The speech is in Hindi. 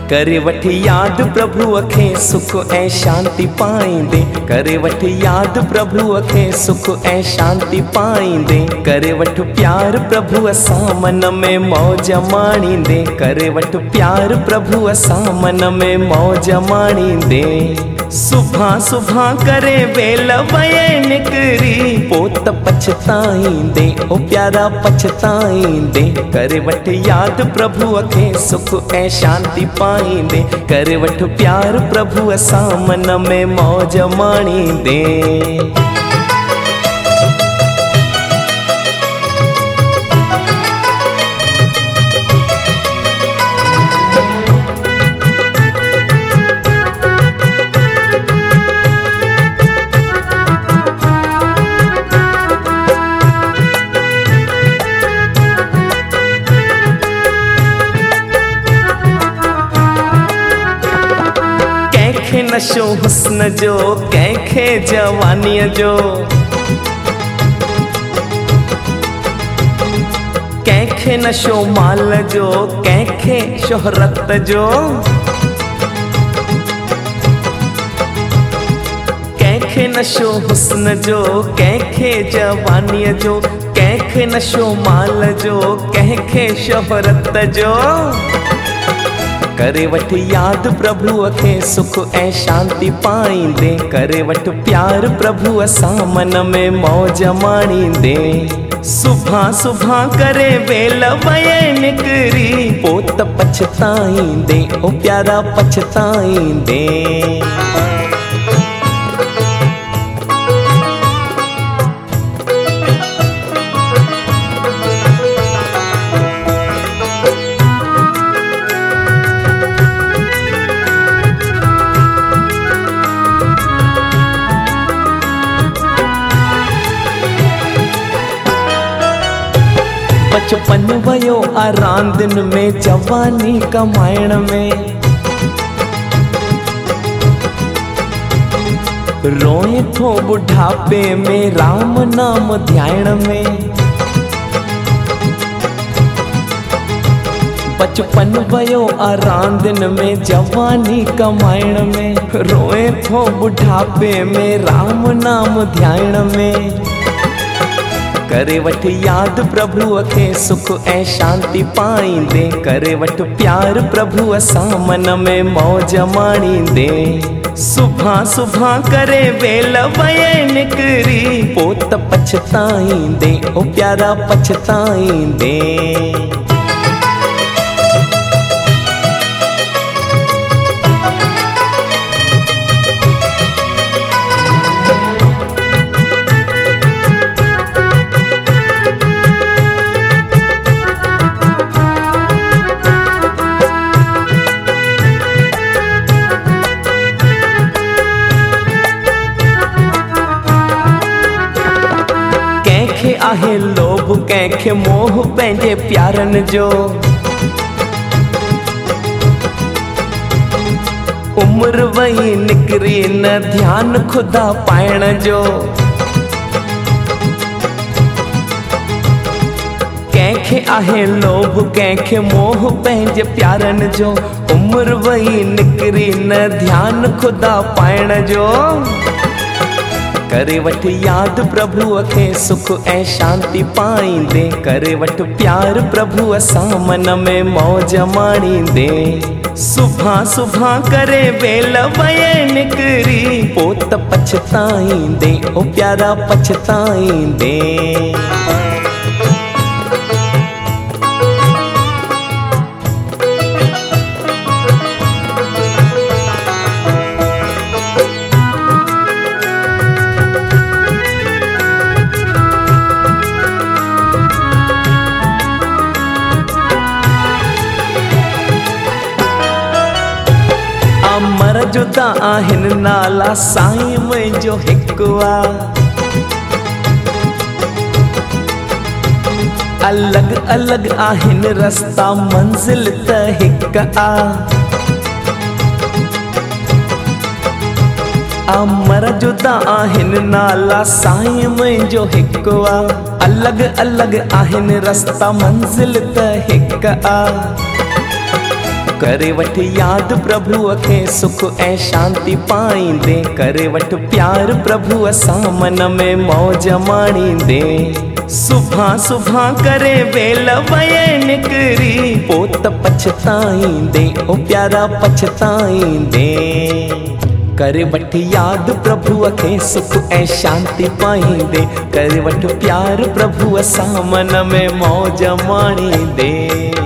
करे वठ याद प्रभु खे सुख ऐं शांति पाईंदे, करे वठ याद प्रभु खे सुख ऐं शांति पाईंदे, करे वठ प्यार प्रभु असां मन में मौज माणींदे, करे वठ प्यार प्रभु असां मन में मौज माणींदे। सुभां सुभां करे वेल वये निकरी पोत पछताईंदे, ओ प्यारा पछताईंदे, करे वठ याद प्रभु खे सुख ऐं शांति पाईंदे, करे वठ प्यार प्रभु असां मन में मौज माणींदे। कंहिंखे नशो हुस्न जो, कंहिंखे जवानीअ जो, कंहिंखे नशो माल जो, कंहिंखे शोहरत जो, कंहिंखे नशो हुस्न जो, कंहिंखे जवानीअ जो, कंहिंखे नशो माल जो, कंहिंखे शोहरत जो। करे वठ याद प्रभु खे सुख ऐं शांति पाईंदे, करे वठ प्यार प्रभु असां मन में मौज माणींदे। सुभां सुभां करे वेल वये निकरी पोत पछताईंदे, ओ प्यारा पछताईंदे। बचपन वयो आ रांदिन में, जवानी कमाइण में, रोए थो बुढ़ापे में राम नाम ध्यान में। बचपन वयो आ रांदिन में, जवानी कमाइण में, रोए थो बुढ़ापे में राम नाम ध्यान में। करे वठ याद प्रभु खे सुख ऐं शांति पाईंदे, करे वठ प्यार प्रभु असां मन में मौज माणींदे। सुभां सुभां करे वेल वये निकरी पोत पछताईंदे, ओ प्यारा पछताईंदे। कंहिंखे आहे लोभ, कंहिंखे मोह पंहिंजे प्यारनि जो, उम्र वही निकरी न ध्यान खुदा पाइण जो। कंहिंखे आहे लोभ, कंहिंखे मोह पंहिंजे प्यारनि जो, उम्र वही निकरी न ध्यान खुदा पाइण जो। करे वठ याद प्रभु खे सुख ऐं शांति पाईंदे, करे वठ प्यार प्रभु असां मन में मौज माणींदे। सुभां सुभां करे वेल वये निकरी पोत पछताईंदे, ओ प्यारा पछताईंदे। अमर जुदा आहिनि नाला साईं मुंहिंजो हिकु आ, अलग अलग आहिनि रस्ता मंज़िल त हिकु आ। अमर जुदा आहिनि नाला साईं मुंहिंजो हिकु आ, अलग अलग आहिनि रस्ता मंज़िल त हिकु आ। करे वठ याद प्रभु खे सुख ऐं शांति पाईंदे, करे वठ प्यार प्रभु सां मन में मौज माणींदे। सुभां सुभां करे वेल वये निकरी, पोत पछताईंदे ओ प्यारा पछताईंदे। करे वठ याद प्रभु खे सुख ऐं शांति पाईंदे, करे वठ प्यार प्रभु सां मन में मौज माणींदे।